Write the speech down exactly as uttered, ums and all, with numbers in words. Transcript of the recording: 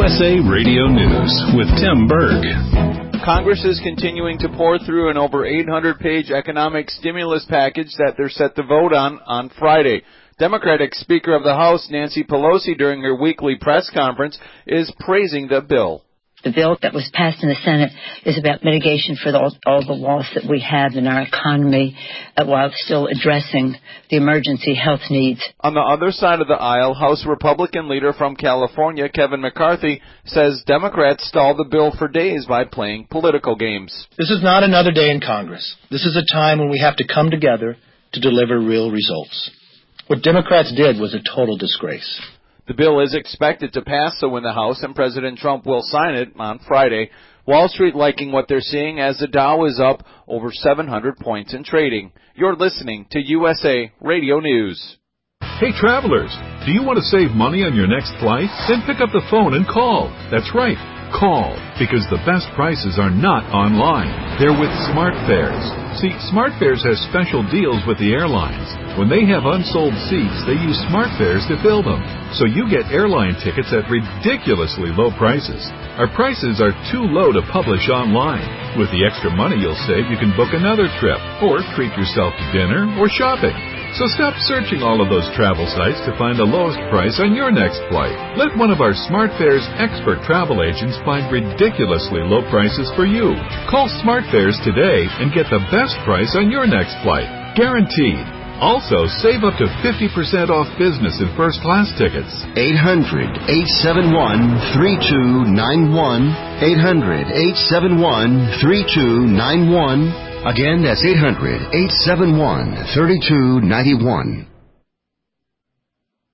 U S A Radio News with Tim Berg. Congress is continuing to pour through an over eight hundred page economic stimulus package that they're set to vote on on Friday. Democratic Speaker of the House, Nancy Pelosi, during her weekly press conference, is praising the bill. The bill that was passed in the Senate is about mitigation for the, all, all the loss that we have in our economy uh, while still addressing the emergency health needs. On the other side of the aisle, House Republican leader from California, Kevin McCarthy, says Democrats stalled the bill for days by playing political games. This is not another day in Congress. This is a time when we have to come together to deliver real results. What Democrats did was a total disgrace. The bill is expected to pass, so in the House, and President Trump will sign it on Friday. Wall Street liking what they're seeing as the Dow is up over seven hundred points in trading. You're listening to U S A Radio News. Hey, travelers, do you want to save money on your next flight? Then pick up the phone and call. That's right, call, because the best prices are not online. They're with SmartFares. See, SmartFares has special deals with the airlines. When they have unsold seats, they use SmartFares to fill them. So you get airline tickets at ridiculously low prices. Our prices are too low to publish online. With the extra money you'll save, you can book another trip, or treat yourself to dinner or shopping. So stop searching all of those travel sites to find the lowest price on your next flight. Let one of our SmartFares expert travel agents find ridiculously low prices for you. Call SmartFares today and get the best price on your next flight. Guaranteed. Also, save up to fifty percent off business and first-class tickets. eight hundred, eight seven one, three two nine one. eight hundred, eight seven one, three two nine one. Again, that's eight hundred, eight seven one, three two nine one.